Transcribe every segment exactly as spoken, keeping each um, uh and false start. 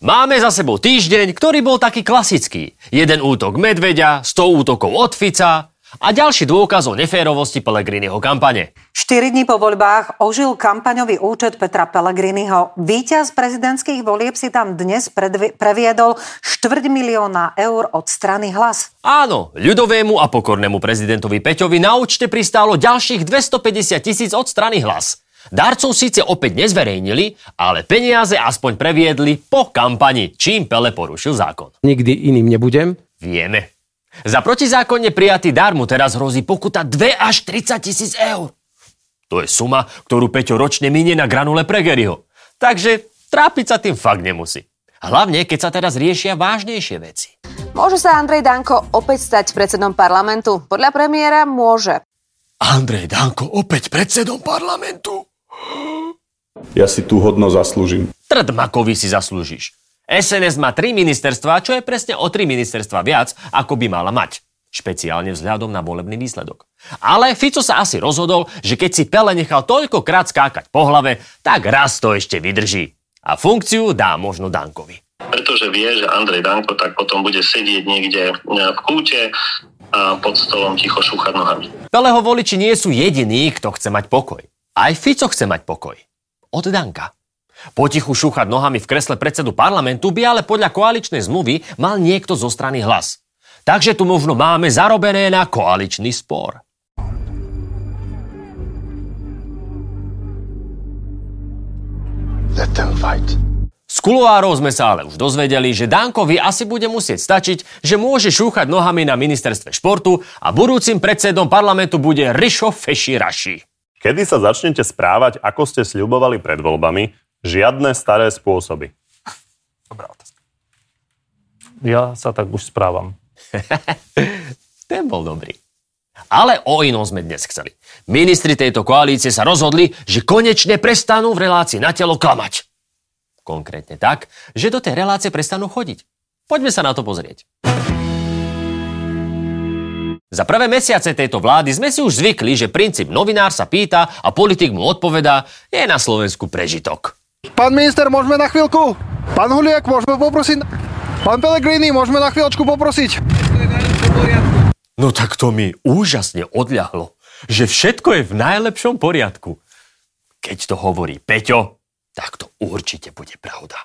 Máme za sebou týždeň, ktorý bol taký klasický. Jeden útok Medveďa, sto útokov od Fica a ďalší dôkaz o neférovosti Pellegriniho kampane. štyri dni po voľbách ožil kampaňový účet Petra Pellegriniho. Víťaz prezidentských volieb si tam dnes predvi- previedol štvrť milióna eur od strany Hlas. Áno, ľudovému a pokornému prezidentovi Peťovi na účte pristálo ďalších dvestopäťdesiat tisíc od strany Hlas. Darcov síce opäť nezverejnili, ale peniaze aspoň previedli po kampani, čím Pele porušil zákon. Nikdy iným nebudem. Vieme. Za protizákonne prijatý dar mu teraz hrozí pokuta dva až tridsať tisíc eur. To je suma, ktorú Peťo ročne minie na granule pre Garyho. Takže trápiť sa tým fakt nemusí. Hlavne, keď sa teraz riešia vážnejšie veci. Môže sa Andrej Danko opäť stať predsedom parlamentu? Podľa premiéra môže. Andrej Danko opäť predsedom parlamentu? Ja si tú hodnosť zaslúžim. Trdmakovi si zaslúžiš. es en es má tri ministerstvá, čo je presne o tri ministerstvá viac, ako by mala mať. Špeciálne vzhľadom na volebný výsledok. Ale Fico sa asi rozhodol, že keď si Pele nechal toľkokrát skákať po hlave, tak raz to ešte vydrží. A funkciu dá možno Dankovi. Pretože vie, že Andrej Danko tak potom bude sedieť niekde v kúte a pod stolom ticho šúchať nohami. Peleho voliči nie sú jediní, kto chce mať pokoj. Aj Fico chce mať pokoj. Od Danka. Potichu šúchať nohami v kresle predsedu parlamentu by ale podľa koaličnej zmluvy mal niekto zo strany Hlas. Takže tu možno máme zarobené na koaličný spor. Let them fight. Z kuloárov sme sa ale už dozvedeli, že Dankovi asi bude musieť stačiť, že môže šúchať nohami na ministerstve športu a budúcim predsedom parlamentu bude Rišo Feši Raši. Kedy sa začnete správať, ako ste sľubovali pred voľbami, žiadne staré spôsoby? Dobrá otázka. Ja sa tak už správam. Ten bol dobrý. Ale o inom sme dnes chceli. Ministri tejto koalície sa rozhodli, že konečne prestanú v relácii Na telo klamať. Konkrétne tak, že do tej relácie prestanú chodiť. Poďme sa na to pozrieť. Za prvé mesiace tejto vlády sme si už zvykli, že princíp novinár sa pýta a politik mu odpovedá, je na Slovensku prežitok. Pán minister, môžeme na chvíľku? Pán Huliak, môžeme poprosiť? Pán Pellegrini, môžeme na chvíľočku poprosiť? No tak to mi úžasne odľahlo, že všetko je v najlepšom poriadku. Keď to hovorí Peťo, tak to určite bude pravda.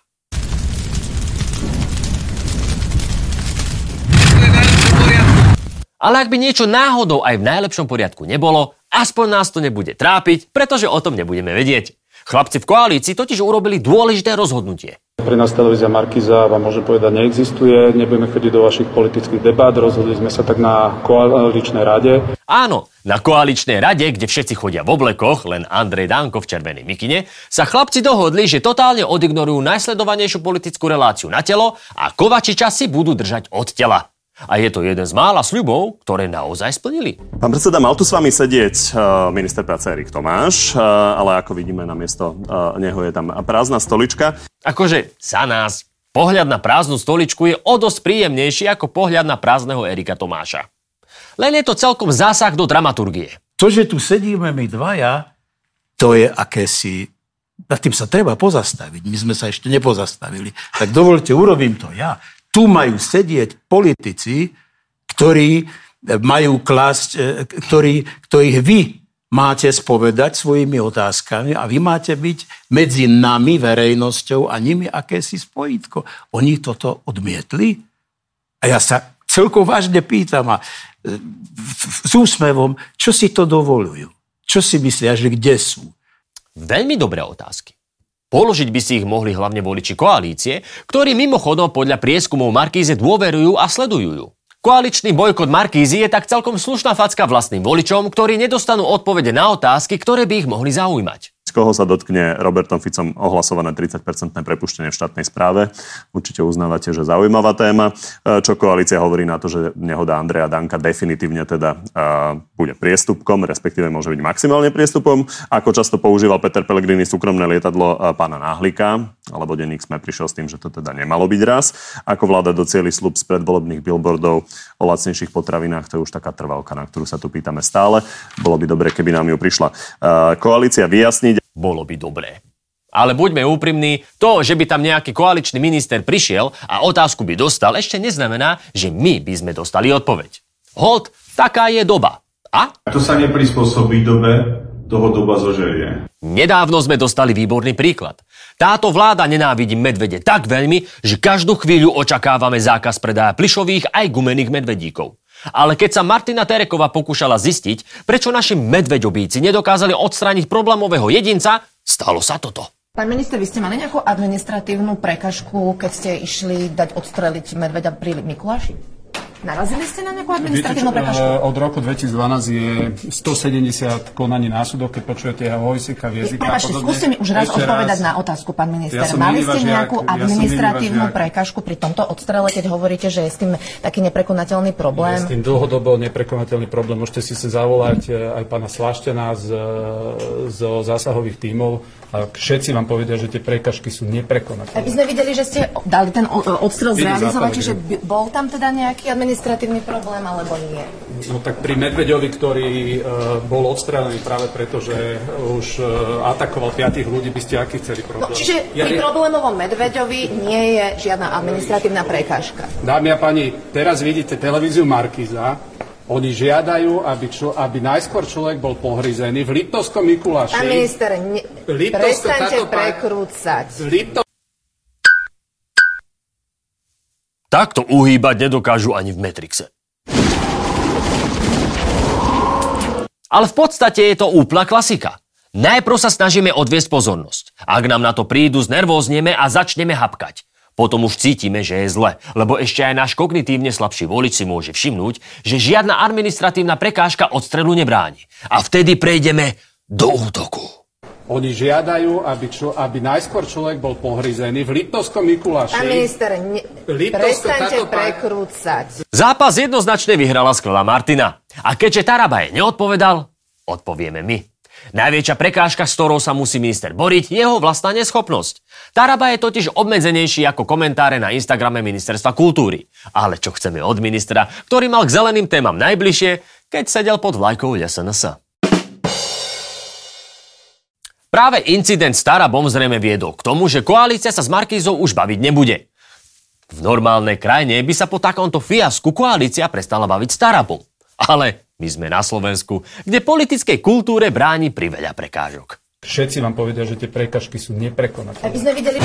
Ale ak by niečo náhodou aj v najlepšom poriadku nebolo, aspoň nás to nebude trápiť, pretože o tom nebudeme vedieť. Chlapci v koalícii totiž urobili dôležité rozhodnutie. Pre nás televízia Markíza vám môžem povedať neexistuje, nebudeme chodiť do vašich politických debát, rozhodli sme sa tak na koaličnej rade. Áno, na koaličnej rade, kde všetci chodia v oblekoch, len Andrej Danko v červenej mikine, sa chlapci dohodli, že totálne odignorujú najsledovanejšiu politickú reláciu Na telo a Kovačiča si budú držať od tela. A je to jeden z mála sľubov, ktoré naozaj splnili. Pán predseda, mal tu s vami sedieť uh, minister práce Erik Tomáš, uh, ale ako vidíme, namiesto uh, neho je tam prázdna stolička. Akože za nás pohľad na prázdnu stoličku je o dosť príjemnejší ako pohľad na prázdneho Erika Tomáša. Len je to celkom zásah do dramaturgie. To, že tu sedíme my dvaja, to je akési... Nad tým sa treba pozastaviť. My sme sa ešte nepozastavili. Tak dovolte, urobím to ja. Tu majú sedieť politici, ktorí majú klásť, ktorí, ktorých vy máte spovedať svojimi otázkami a vy máte byť medzi nami, verejnosťou a nimi akési spojítko. Oni toto odmietli a ja sa celkom vážne pýtam a s úsmevom, čo si to dovolujú? Čo si myslia, že kde sú? Veľmi dobré otázky. Položiť by si ich mohli hlavne voliči koalície, ktorí mimochodom podľa prieskumov Markíze dôverujú a sledujú ju. Koaličný bojkot Markízy je tak celkom slušná facka vlastným voličom, ktorí nedostanú odpovede na otázky, ktoré by ich mohli zaujímať. Z koho sa dotkne Robertom Ficom ohlasované tridsať percentné prepuštenie v štátnej správe? Určite uznávate, že zaujímavá téma. Čo koalícia hovorí na to, že nehoda Andreja Danka definitívne teda uh, bude priestupkom, respektíve môže byť maximálne priestupom. Ako často používal Peter Pellegrini súkromné lietadlo uh, pána Náhlika, alebo denník SME prišiel s tým, že to teda nemalo byť raz. Ako vláda docieli sľub z predvolebných billboardov o lacnejších potravinách, to je už taká trvalka, na ktorú sa tu pýtame stále. Bolo by dobre, keby nám ju prišla uh, koalícia vyjasniť. Bolo by dobré. Ale buďme úprimní, to, že by tam nejaký koaličný minister prišiel a otázku by dostal, ešte neznamená, že my by sme dostali odpoveď. Hold, taká je doba. A? To sa neprispôsobí dobe, toho doba zožerie. Nedávno sme dostali výborný príklad. Táto vláda nenávidí medvede tak veľmi, že každú chvíľu očakávame zákaz predaja plyšových aj gumených medvedíkov. Ale keď sa Martina Tereková pokúšala zistiť, prečo naši medveďobíci nedokázali odstrániť problémového jedinca, stalo sa toto. Pán minister, vy ste mali nejakú administratívnu prekažku, keď ste išli dať odstreliť medveďa pri Mikuláši? Narazili ste na nejakú administratívnu prekažku? Od roku dvetisícdvanásť je stosedemdesiat konaní na súdoch, keď počujete hojsika, viezik a podobne. Skúste mi už raz Ešte odpovedať raz. na otázku, pán minister. Ja Mali ste nejakú ja administratívnu prekažku pri tomto odstrele, keď hovoríte, že je s tým taký neprekonateľný problém? Je s tým dlhodobo neprekonateľný problém. Môžete si sa zavolať aj pána Slaštena z, z zásahových tímov a všetci vám povedia, že tie prekažky sú neprekonateľné. Aby sme videli, že ste dali ten odstrel zrealizovať, čiže bol tam teda nejaký administratívny problém, alebo nie? No tak pri medveďovi, ktorý uh, bol odstrelený práve preto, že už uh, atakoval piatich ľudí, by ste aký chceli problém? No, čiže ja pri ne... problémovom medveďovi nie je žiadna administratívna prekážka. Dámy a páni, teraz vidíte televíziu Markíza. Oni žiadajú, aby, člo, aby najskôr človek bol pohryzený v Liptovskom Mikuláši. Pán minister, ne... Liptovsko, prestaňte táto... prekrúcať. Lipto... Takto uhýbať nedokážu ani v Matrixe. Ale v podstate je to úplná klasika. Najprv sa snažíme odviesť pozornosť. Ak nám na to prídu, znervózneme a začneme hapkať. Potom už cítime, že je zle, lebo ešte aj náš kognitívne slabší volič si môže všimnúť, že žiadna administratívna prekážka odstrelu nebráni. A vtedy prejdeme do útoku. Oni žiadajú, aby, člo, aby najskôr človek bol pohryzený v Liptovskom Mikuláši. Pán minister, ne... prestaňte prekrúcať. Zápas jednoznačne vyhrala skvelá Martina. A keďže Tarabaje neodpovedal, odpovieme my. Najväčšia prekážka, s ktorou sa musí minister boriť, je jeho vlastná neschopnosť. Taraba je totiž obmedzenejší ako komentáre na Instagrame Ministerstva kultúry. Ale čo chceme od ministra, ktorý mal k zeleným témam najbližšie, keď sedel pod vlajkou es en es. Práve incident s Tarabom zrejme viedol k tomu, že koalícia sa s Markízou už baviť nebude. V normálnej krajine by sa po takomto fiasku koalícia prestala baviť s Tarabom. Ale my sme na Slovensku, kde politickej kultúre bráni priveľa prekážok. Všetci vám povedia, že tie prekažky sú neprekonateľné. Aby sme videli...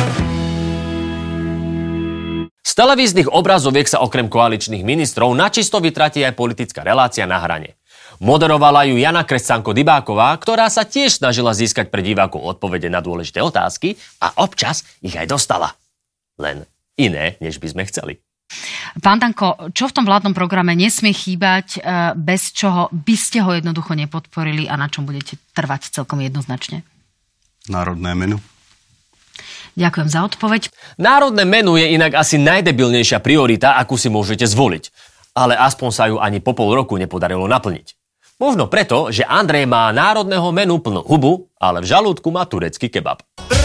Z televíznych obrazoviek sa okrem koaličných ministrov načisto vytratí aj politická relácia Na hrane. Moderovala ju Jana Kresťanko-Dybáková, ktorá sa tiež snažila získať pre divákov odpovede na dôležité otázky a občas ich aj dostala. Len iné, než by sme chceli. Pán Danko, čo v tom vládnom programe nesmie chýbať, bez čoho by ste ho jednoducho nepodporili a na čom budete trvať celkom jednoznačne? Národné menu. Ďakujem za odpoveď. Národné menu je inak asi najdebilnejšia priorita, akú si môžete zvoliť. Ale aspoň sa ju ani po pol roku nepodarilo naplniť. Možno preto, že Andrej má národného menu plnú hubu, ale v žalúdku má turecký kebab.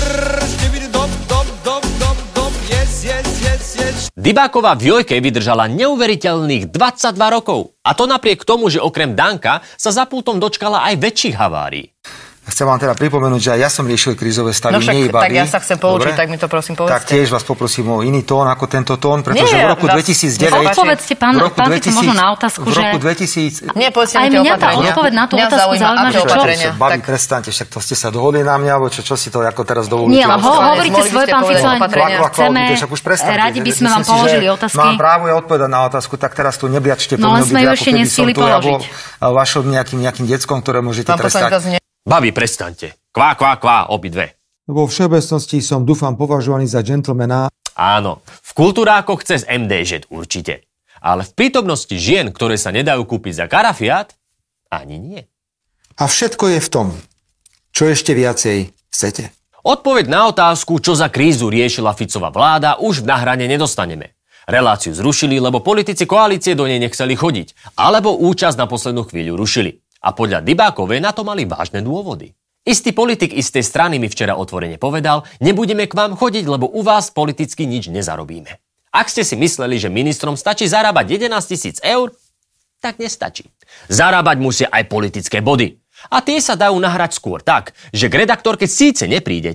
Dybáková v Jojke vydržala neuveriteľných dvadsaťdva rokov. A to napriek tomu, že okrem Danka sa za pultom dočkala aj väčších havárií. Chcem vám teda pripomenúť, že aj ja som riešil krízové stavy, no však, nie iba tak vy. Ja sa chcem poučiť, tak mi to prosím povedzte. Tak tiež vás poprosím o iný tón ako tento tón, pretože nie, v roku dvetisícdeväť... Odpovedzte, pán, pán Fico, možno na otázku, že... V roku dvetisíc... Nie, povedzte mi Aj tie mňa tá opatrenia. odpoveď na tú mňa otázku zaujíma, že čo... Čo baví, prestaňte, však to ste sa dohodli na mňa, alebo čo, čo si to ako teraz dovolíte? Nie, ho, hovoríte svoje, pán Fico, len chceme... Radi by sme vám položili otázky. Mám právo ja odpovedať na otázku, tak teraz tu nebliačte po mňa, ako keby som tu ja bol vašom nejakým deckom, ktoré môžete trestať. Babi, prestaňte. Kvá, kvá, kvá, obidve. Vo všeobecnosti som, dúfam, považovaný za džentlmena. Áno, v kultúrákoch cez em dé žet určite. Ale v prítomnosti žien, ktoré sa nedajú kúpiť za karafiát, ani nie. A všetko je v tom, čo ešte viacej chcete. Odpoveď na otázku, čo za krízu riešila Ficová vláda, už v Na hrane nedostaneme. Reláciu zrušili, lebo politici koalície do nej nechceli chodiť, alebo účasť na poslednú chvíľu rušili. A podľa Dybákovej na to mali vážne dôvody. Istý politik istej strany mi včera otvorene povedal, nebudeme k vám chodiť, lebo u vás politicky nič nezarobíme. Ak ste si mysleli, že ministrom stačí zarábať jedenásť tisíc eur, tak nestačí. Zarábať musia aj politické body. A tie sa dajú nahrať skôr tak, že k redaktorke síce neprídete,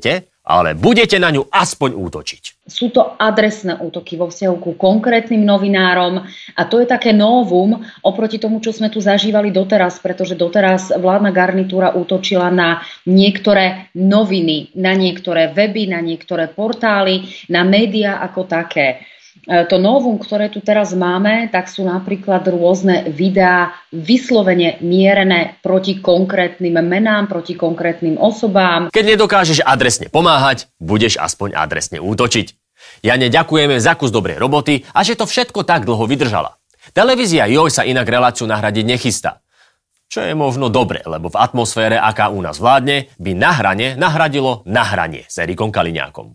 ale budete na ňu aspoň útočiť. Sú to adresné útoky vo vzťahu ku konkrétnym novinárom a to je také novum oproti tomu, čo sme tu zažívali doteraz, pretože doteraz vládna garnitúra útočila na niektoré noviny, na niektoré weby, na niektoré portály, na médiá ako také. To novum, ktoré tu teraz máme, tak sú napríklad rôzne videá vyslovene mierené proti konkrétnym menám, proti konkrétnym osobám. Keď nedokážeš adresne pomáhať, budeš aspoň adresne útočiť. Jane, ďakujeme za kus dobrej roboty a že to všetko tak dlho vydržala. Televízia Joj sa inak reláciu nahradiť nechystá. Čo je možno dobre, lebo v atmosfére, aká u nás vládne, by na hrane nahradilo nahranie s Erikom Kaliňákom.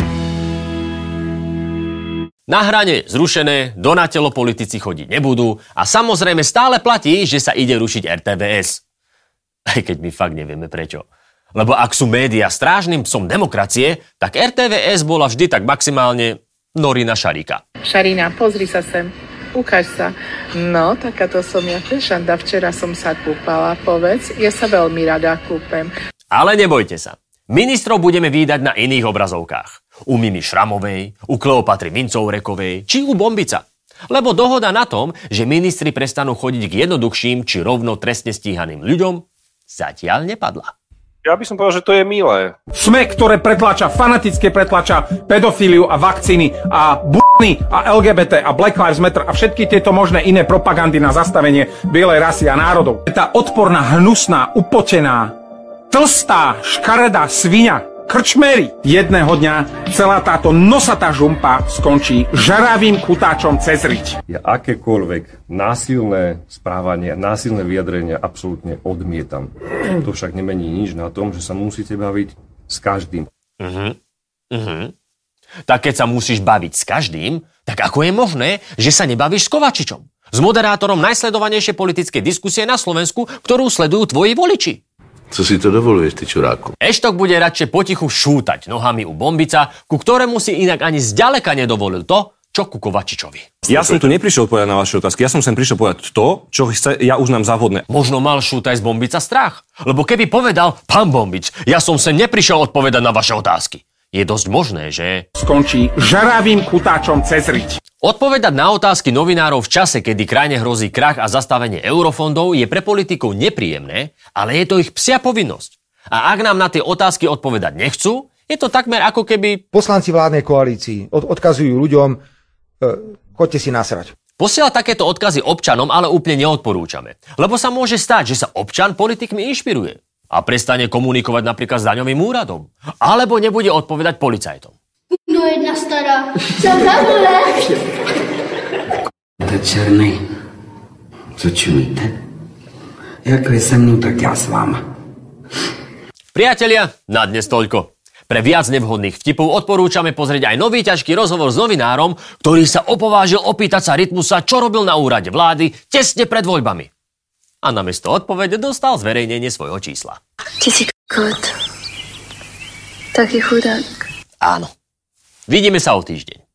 Na hrane zrušené, do na telo politici chodiť nebudú a samozrejme stále platí, že sa ide rušiť er té vé es. Aj keď my fakt nevieme prečo. Lebo ak sú médiá strážnym psom demokracie, tak er té vé es bola vždy tak maximálne Norina Šarika. Šarina, pozri sa sem. Ukáž sa. No, takáto som ja fešanda. Včera som sa kúpala, povedz. Ja sa veľmi rada kúpem. Ale nebojte sa. Ministrov budeme vídať na iných obrazovkách. U Mimi Šramovej, u Kleopatry Vincovrekovej či u Bombica. Lebo dohoda na tom, že ministri prestanú chodiť k jednoduchším či rovno trestne stíhaným ľuďom, zatiaľ nepadla. Ja by som povedal, že to je milé. Sme, ktoré pretlača, fanatické pretlača pedofíliu a vakcíny a b***ny a el gé bé té a Black Lives Matter a všetky tieto možné iné propagandy na zastavenie bielej rasy a národov. Tá odporná, hnusná, upotená, tlstá, škaredá sviňa, krčmery. Jedného dňa celá táto nosatá žumpa skončí žaravým kutáčom cez riť. Ja akékoľvek násilné správanie, násilné vyjadrenia absolútne odmietam. To však nemení nič na tom, že sa musíte baviť s každým. Uh-huh. Uh-huh. Tak keď sa musíš baviť s každým, tak ako je možné, že sa nebavíš s Kovačičom? S moderátorom najsledovanejšej politickej diskusie na Slovensku, ktorú sledujú tvoji voliči. Co si to dovoluješ, ty čuráku? Eštok bude radšej potichu šútať nohami u Bombica, ku ktorému si inak ani zďaleka nedovolil to, čo ku Kovačičovi. Ja som tu neprišiel povedať na vaše otázky, ja som sem prišiel povedať to, čo chce, ja uznám za vhodné. Možno mal šútaj z Bombica strach, lebo keby povedal, pán Bombic, ja som sem neprišiel odpovedať na vaše otázky. Je dosť možné, že skončí žaravým kutáčom cez riť. Odpovedať na otázky novinárov v čase, kedy krajine hrozí krach a zastavenie eurofondov, je pre politikov nepríjemné, ale je to ich psia povinnosť. A ak nám na tie otázky odpovedať nechcú, je to takmer ako keby poslanci vládnej koalícii od- odkazujú ľuďom, e, choďte si nasrať. Posielať takéto odkazy občanom ale úplne neodporúčame, lebo sa môže stať, že sa občan politikmi inšpiruje a prestane komunikovať napríklad s daňovým úradom, alebo nebude odpovedať policajtom. No jedna stará. Jsem zabole. To černý. Co čumíte? Jak vy se mnou, tak já s váma. Priatelia, na dnes toľko. Pre viac nevhodných vtipov odporúčame pozrieť aj nový ťažký rozhovor s novinárom, ktorý sa opovážil opýtať sa Rytmusa, čo robil na úrade vlády tesne pred voľbami. A namiesto odpovede dostal zverejnenie svojho čísla. Ty si kot. Taký chudák. Áno. Vidíme sa o týždeň.